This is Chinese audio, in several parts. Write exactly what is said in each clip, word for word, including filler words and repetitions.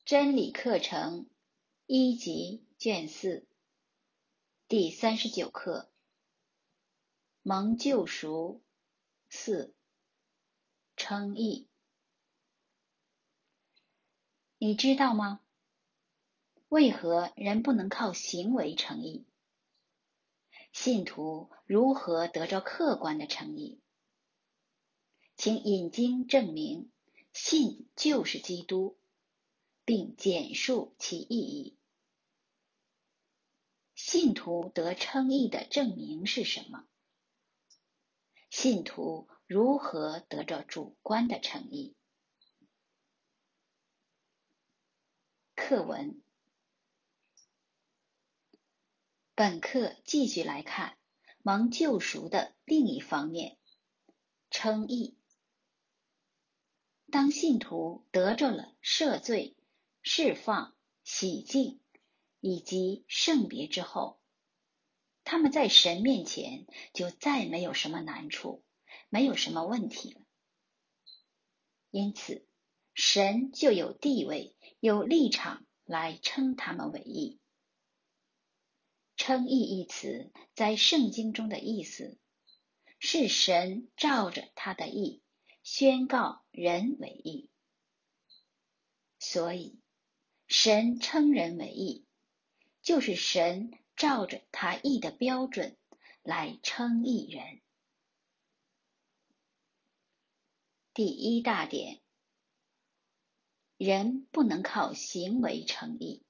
真理课程一级卷四第三十九课蒙救赎四称义。你知道吗？为何人不能靠行为称义？信徒如何得着客观的称义？请引经证明，信就是基督，并简述其意义。信徒得称义的证明是什么？信徒如何得着主观的称义？课文。本课继续来看蒙救赎的另一方面，称义。当信徒得着了赦罪、释放、洗净以及圣别之后，他们在神面前就再没有什么难处，没有什么问题了。因此，神就有地位、有立场来称他们为义。称义一词在圣经中的意思是神照着他的义宣告人为义。所以神称人为义，就是神照着他义的标准来称义人。第一大点，人不能靠行为称义。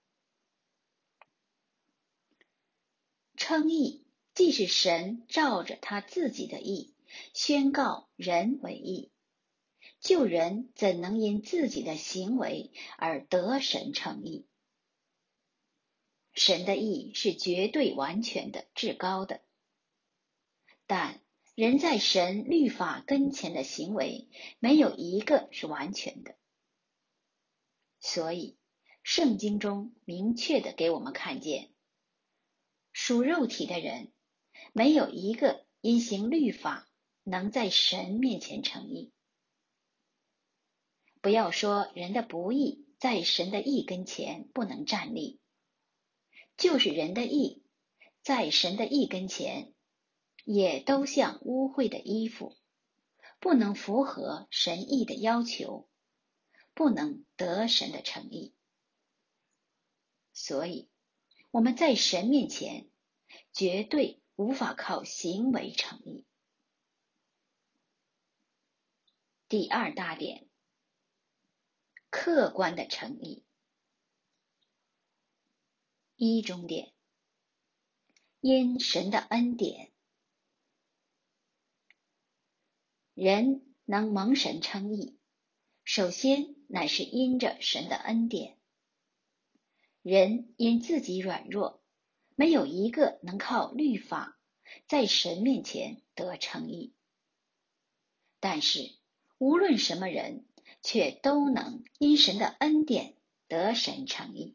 称义既是神照着他自己的义宣告人为义，就人怎能因自己的行为而得神称义？神的义是绝对完全的、至高的，但人在神律法跟前的行为没有一个是完全的。所以圣经中明确地给我们看见，属肉体的人没有一个因行律法能在神面前称义。不要说人的不义在神的义跟前不能站立，就是人的义在神的义跟前也都像污秽的衣服，不能符合神义的要求，不能得神的称义。所以我们在神面前绝对无法靠行为称义。第二大点，客观的称义。一中点，因神的恩典。人能蒙神称义，首先乃是因着神的恩典。人因自己软弱，没有一个能靠律法在神面前得称义。但是无论什么人，却都能因神的恩典得神称义。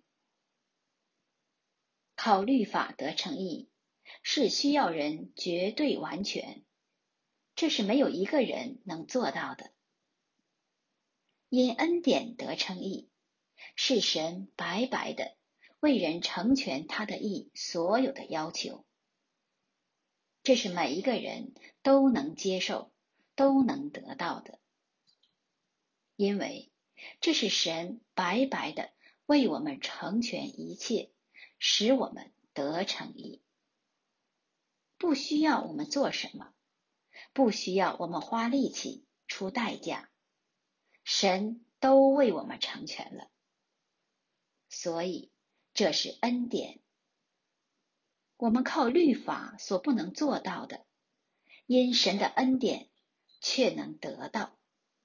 靠律法得称义，是需要人绝对完全，这是没有一个人能做到的。因恩典得称义，是神白白的为人成全他的义所有的要求，这是每一个人都能接受、都能得到的。因为这是神白白的为我们成全一切，使我们得称义。不需要我们做什么，不需要我们花力气、出代价，神都为我们成全了。所以这是恩典，我们靠律法所不能做到的，因神的恩典却能得到。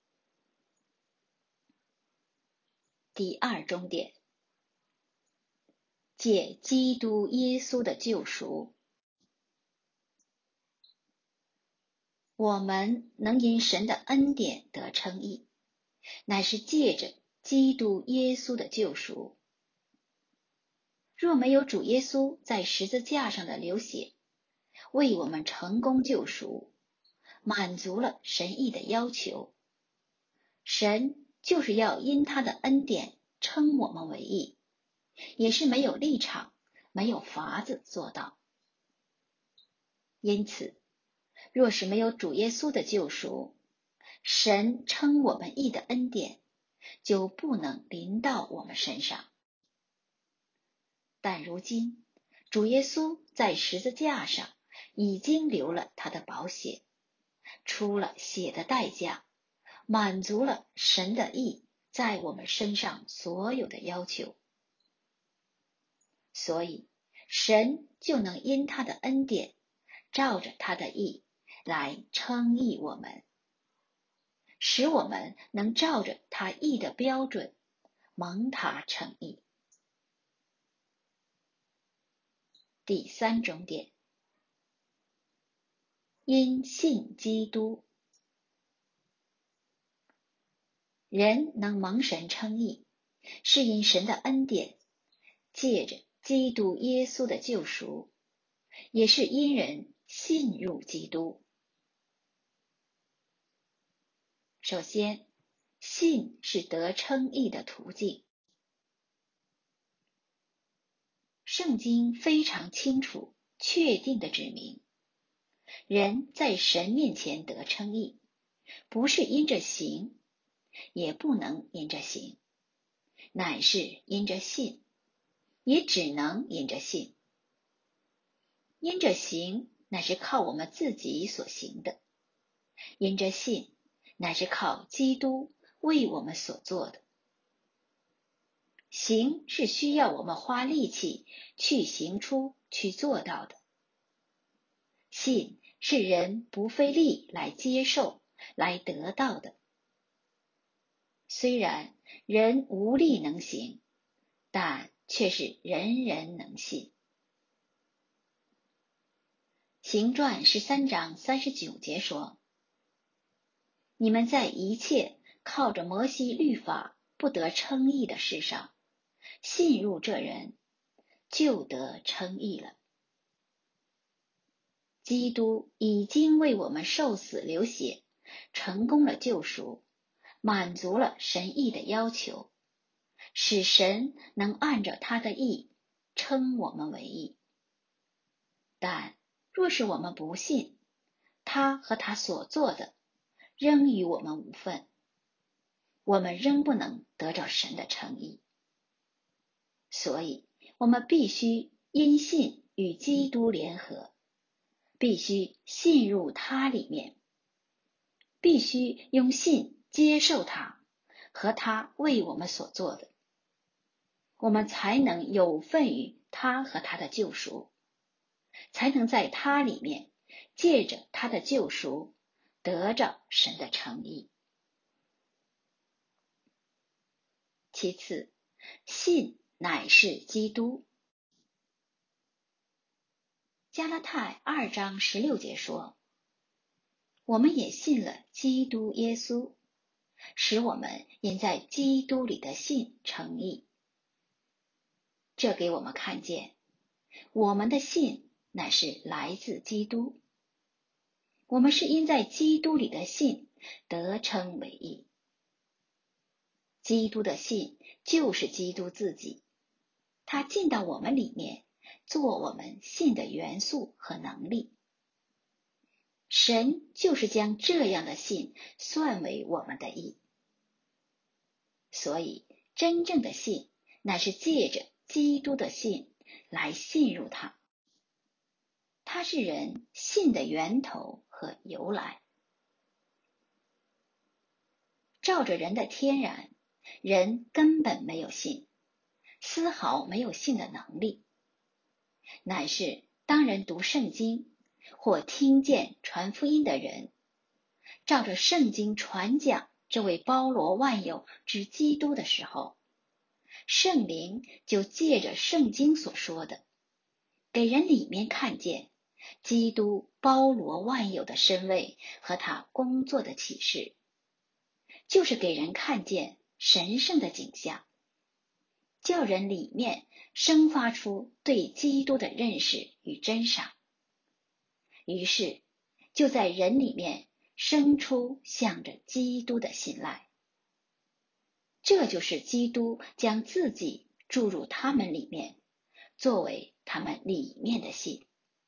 第二中点，借基督耶稣的救赎。我们能因神的恩典得称义，乃是借着基督耶稣的救赎。若没有主耶稣在十字架上的流血，为我们成功救赎，满足了神义的要求，神就是要因他的恩典称我们为义，也是没有立场、没有法子做到。因此，若是没有主耶稣的救赎，神称我们义的恩典就不能临到我们身上。但如今，主耶稣在十字架上已经流了他的宝血，出了血的代价，满足了神的义在我们身上所有的要求。所以，神就能因他的恩典，照着他的义来称义我们，使我们能照着他义的标准蒙他称义。第三重点，因信基督。人能蒙神称义，是因神的恩典，借着基督耶稣的救赎，也是因人信入基督。首先，信是得称义的途径。圣经非常清楚、确定地指明，人在神面前得称义，不是因着行，也不能因着行，乃是因着信，也只能因着信。因着行，乃是靠我们自己所行的；因着信，乃是靠基督为我们所做的。行是需要我们花力气去行出、去做到的。信是人不费力来接受、来得到的。虽然人无力能行，但却是人人能信。行传十三章三十九节说：你们在一切靠着摩西律法不得称义的事上，信入这人，就得称义了。基督已经为我们受死流血，成功了救赎，满足了神义的要求，使神能按照他的义称我们为义。但若是我们不信，他和他所做的仍与我们无分，我们仍不能得着神的称义。所以我们必须因信与基督联合，必须信入他里面，必须用信接受他和他为我们所做的，我们才能有份于他和他的救赎，才能在他里面借着他的救赎得着神的称义。其次，信乃是基督。加拉太二章十六节说，我们也信了基督耶稣，使我们因在基督里的信称义。这给我们看见，我们的信乃是来自基督，我们是因在基督里的信得称为义。基督的信就是基督自己，他进到我们里面，做我们信的元素和能力。神就是将这样的信算为我们的义。所以真正的信乃是借着基督的信来信入他，它是人信的源头和由来。照着人的天然，人根本没有信，丝毫没有信的能力，乃是当人读圣经或听见传福音的人，照着圣经传讲这位包罗万有之基督的时候，圣灵就借着圣经所说的，给人里面看见基督包罗万有的身位和他工作的启示，就是给人看见神圣的景象，叫人里面生发出对基督的认识与珍赏。于是就在人里面生出向着基督的信赖。 这就是基督将自己注入他们里面，作为他们里面的信。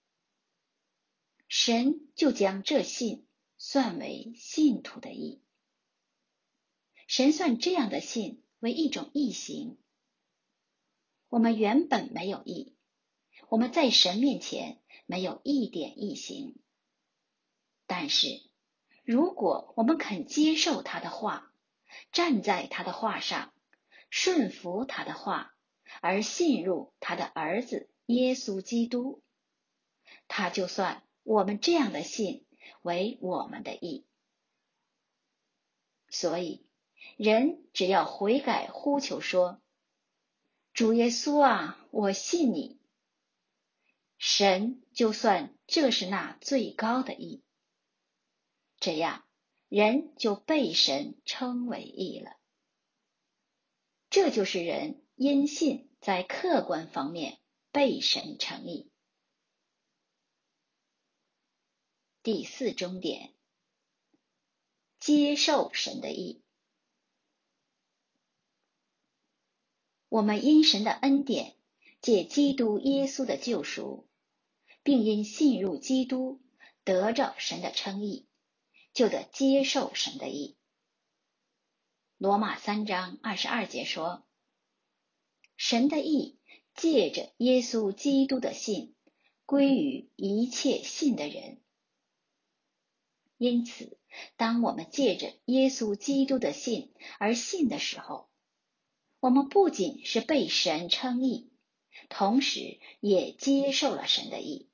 神就将这信算为信徒的义。神算这样的信为一种义行。我们原本没有义，我们在神面前没有一点义行。但是如果我们肯接受他的话，站在他的话上，顺服他的话，而信入他的儿子耶稣基督，他就算我们这样的信为我们的义。所以人只要悔改呼求说，主耶稣啊，我信你，神就算这是那最高的义，这样人就被神称为义了。这就是人因信在客观方面被神称义。第四终点，接受神的义。我们因神的恩典，借基督耶稣的救赎，并因信入基督，得着神的称义，就得接受神的义。罗马三章二十二节说，神的义借着耶稣基督的信，归于一切信的人。因此，当我们借着耶稣基督的信而信的时候，我们不仅是被神称义，同时也接受了神的义。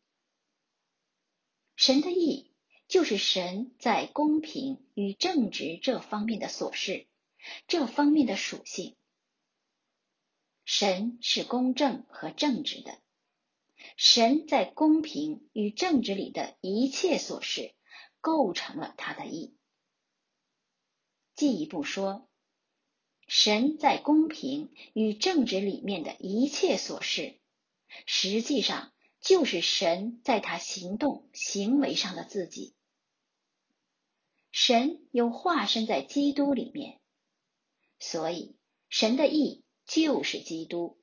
神的义就是神在公平与正直这方面的所示，这方面的属性。神是公正和正直的，神在公平与正直里的一切所示，构成了他的义。进一步说，神在公平与正直里面的一切所示，实际上就是神在他行动行为上的自己。神又化身在基督里面，所以神的义就是基督。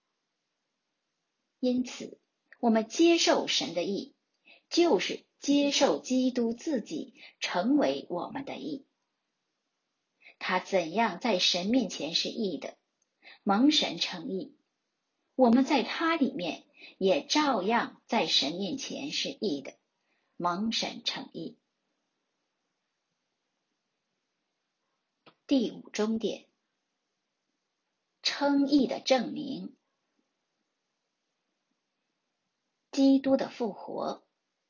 因此，我们接受神的义，就是接受基督自己成为我们的义。他怎样在神面前是义的，蒙神称义，我们在他里面也照样在神面前是义的，蒙神称义。第五终点，称义的证明。基督的复活。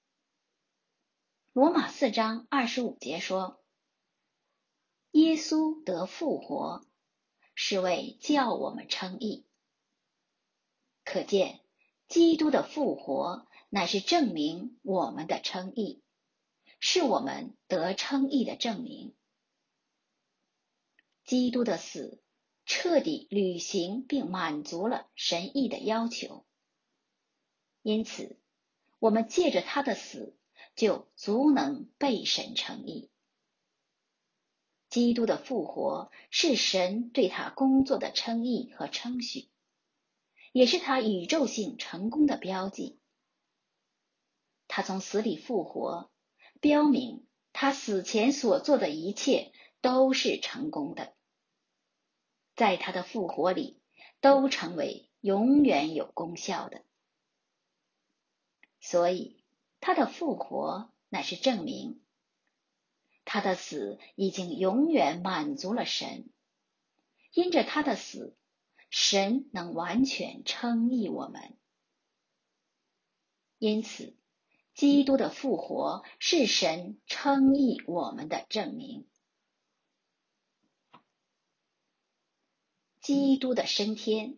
罗马四章二十五节说，耶稣得复活，是为叫我们称义。可见基督的复活乃是证明我们的称义，是我们得称义的证明。基督的死彻底履行并满足了神义的要求，因此我们借着他的死就足能被神称义。基督的复活是神对他工作的称义和称许，也是他宇宙性成功的标记。他从死里复活，标明他死前所做的一切都是成功的，在他的复活里都成为永远有功效的。所以他的复活乃是证明他的死已经永远满足了神，因着他的死，神能完全称义我们。因此基督的复活是神称义我们的证明。基督的升天。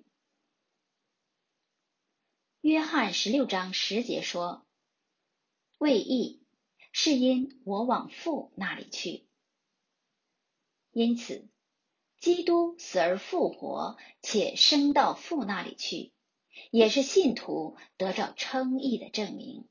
约翰十六章十节说，为义是因我往父那里去。因此基督死而复活，且升到父那里去，也是信徒得着称义的证明。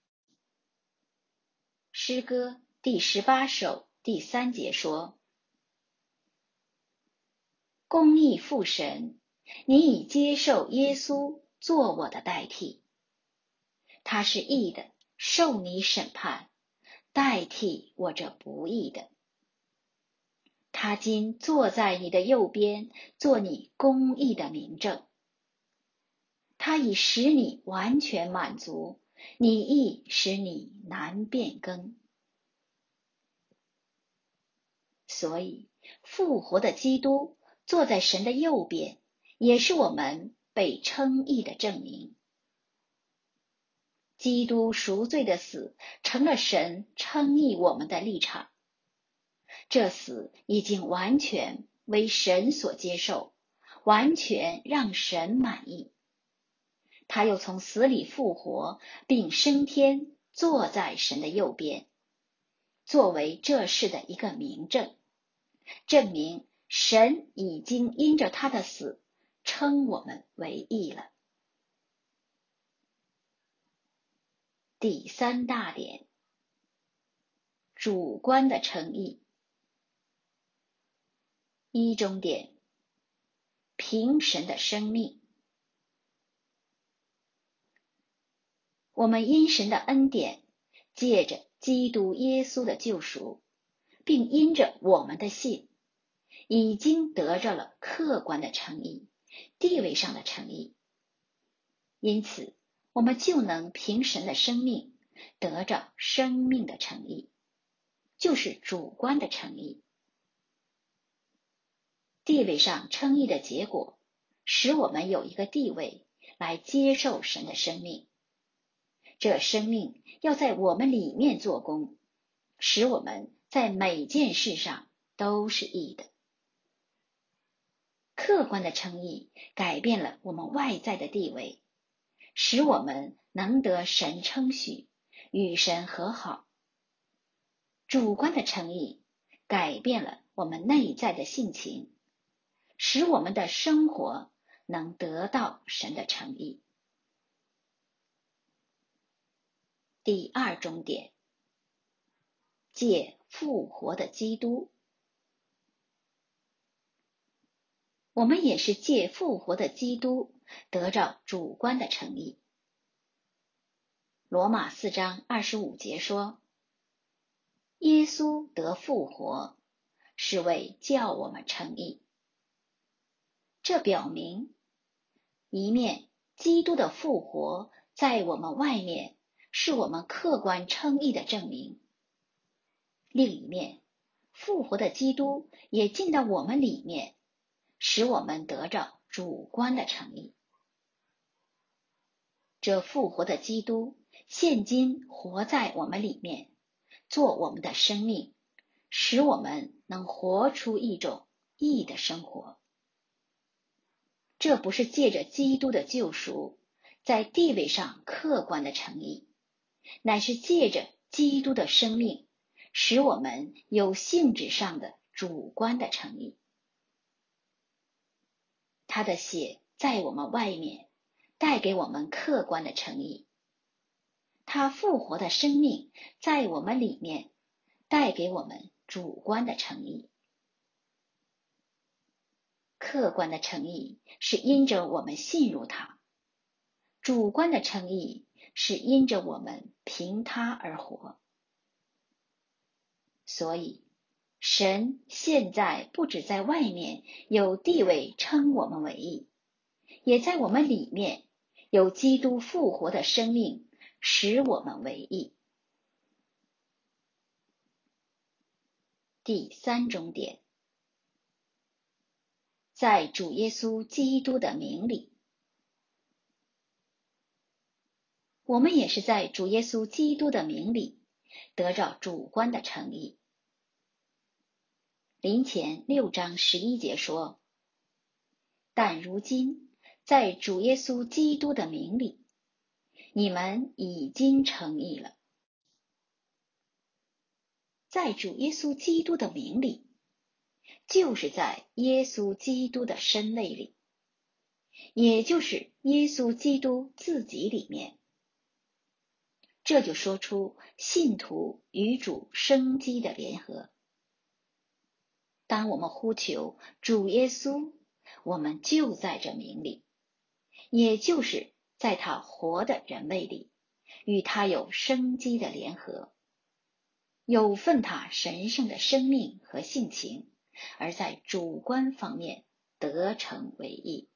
诗歌第十八首第三节说， 公义父神，你已接受耶稣做我的代替，他是义的，受你审判，代替我这不义的。他今坐在你的右边，做你公义的明证。他已使你完全满足，你义使你难变更。所以，复活的基督坐在神的右边，也是我们被称义的证明。基督赎罪的死，成了神称义我们的立场。这死已经完全为神所接受，完全让神满意。他又从死里复活，并升天，坐在神的右边，作为这事的一个明证，证明神已经因着他的死称我们为义了。第三大点，主观的称义。一中点，凭神的生命。我们因神的恩典，借着基督耶稣的救赎，并因着我们的信，已经得着了客观的称义，地位上的称义。因此，我们就能凭神的生命得着生命的称义，就是主观的称义。地位上称义的结果，使我们有一个地位来接受神的生命。这生命要在我们里面做工，使我们在每件事上都是义的。客观的称义改变了我们外在的地位，使我们能得神称许，与神和好。主观的称义改变了我们内在的性情，使我们的生活能得到神的称义。第二中点，借复活的基督。我们也是借复活的基督得着主观的称义。罗马四章二十五节说，耶稣得复活，是为叫我们称义。这表明，一面基督的复活在我们外面，是我们客观称义的证明；另一面，复活的基督也进到我们里面，使我们得着主观的称义。这复活的基督现今活在我们里面，做我们的生命，使我们能活出一种义的生活。这不是借着基督的救赎，在地位上客观的称义，乃是借着基督的生命，使我们有性质上的主观的称义。他的血在我们外面，带给我们客观的称义；他复活的生命在我们里面，带给我们主观的称义。客观的称义是因着我们信入他，主观的称义是因着我们凭他而活。所以，神现在不只在外面有地位称我们为义，也在我们里面有基督复活的生命，使我们为义。第三中点，在主耶稣基督的名里。我们也是在主耶稣基督的名里得着主观的称义。林前六章十一节说，但如今在主耶稣基督的名里，你们已经称义了。在主耶稣基督的名里，就是在耶稣基督的身位里，也就是耶稣基督自己里面。这就说出信徒与主生机的联合。当我们呼求主耶稣我们就在这名里，也就是在他活的人位里，与他有生机的联合，有份他神圣的生命和性情，而在主观方面得成为义。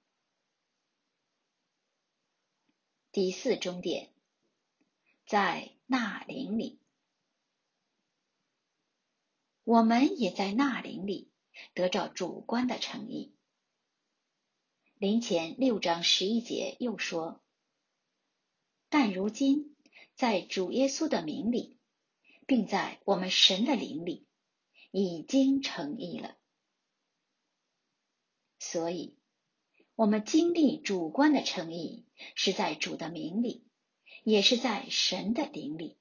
第四中点，在那灵里，我们也在那灵里得着主观的诚意。林前六章十一节又说，但如今在主耶稣的名里，并在我们神的灵里，已经诚意了。所以我们经历主观的诚意，是在主的名里，也是在神的灵里。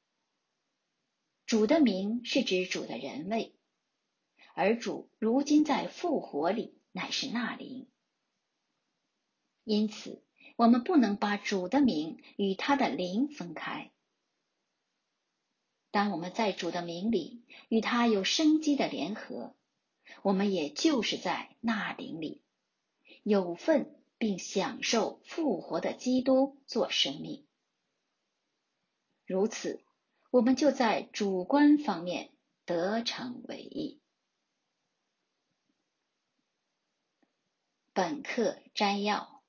主的名是指主的人位，而主如今在复活里乃是那灵。因此我们不能把主的名与他的灵分开。当我们在主的名里与他有生机的联合，我们也就是在那灵里有份并享受复活的基督做生命。如此，我们就在主观方面得成为义。本课摘要：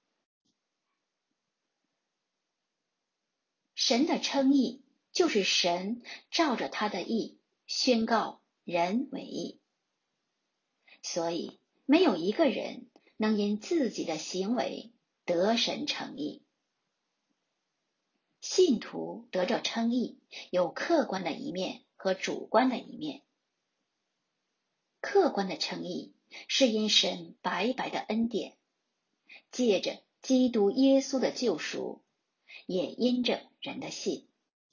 神的称义就是神照着他的义宣告人为义，所以没有一个人能因自己的行为得神称义。信徒得着称义有客观的一面和主观的一面。客观的称义是因神白白的恩典，借着基督耶稣的救赎，也因着人的信。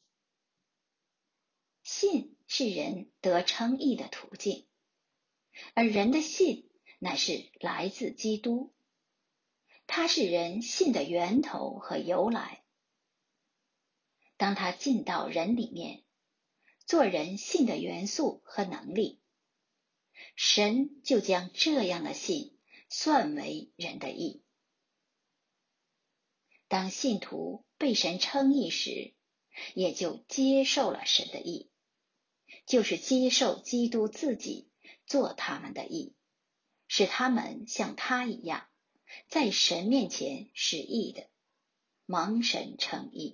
信是人得称义的途径，而人的信乃是来自基督，它是人信的源头和由来。当他进到人里面，做人信的元素和能力，神就将这样的信算为人的义。当信徒被神称义时，也就接受了神的义，就是接受基督自己做他们的义，使他们像他一样，在神面前是义的，蒙神称义。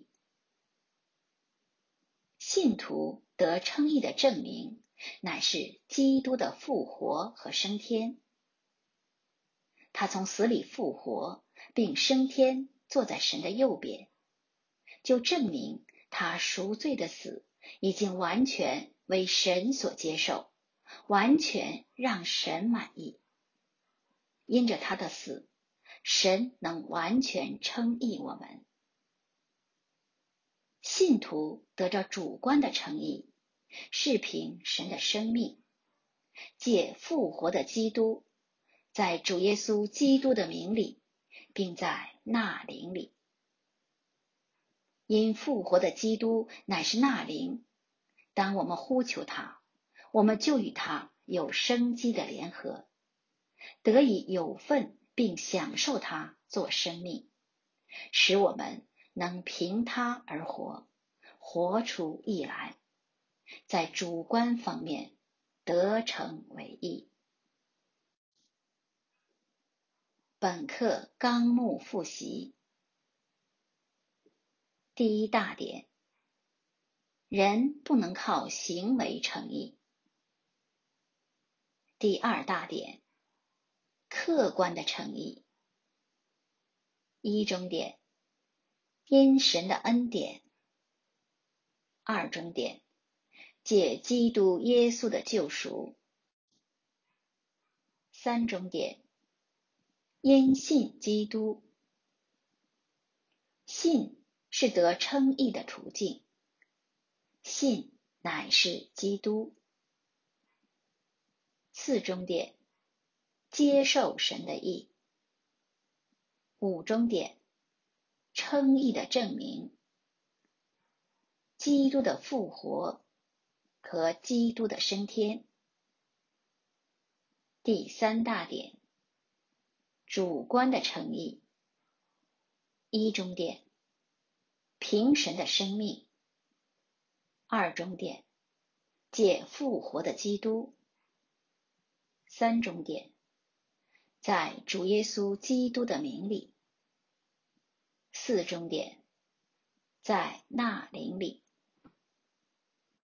信徒得称义的证明，乃是基督的复活和升天。他从死里复活，并升天，坐在神的右边，就证明他赎罪的死已经完全为神所接受，完全让神满意。因着他的死，神能完全称义我们。信徒得着主观的称义，是凭神的生命，借复活的基督，在主耶稣基督的名里，并在那灵里。因复活的基督乃是那灵，当我们呼求他，我们就与他有生机的联合，得以有份并享受他做生命，使我们能凭他而活，活出义来，在主观方面得成为义。本课纲目复习。第一大点，人不能靠行为称义。第二大点，客观的称义。一中点，因神的恩典。二中点，借基督耶稣的救赎。三中点，因信基督。信是得称义的途径，信乃是基督。四中点，接受神的义。五中点，称义的证明。基督的复活和基督的升天。第三大点， 主观的称义。一中点，凭神的生命。二中点，借复活的基督。三中点，在主耶稣基督的名里。四中点，在那灵里。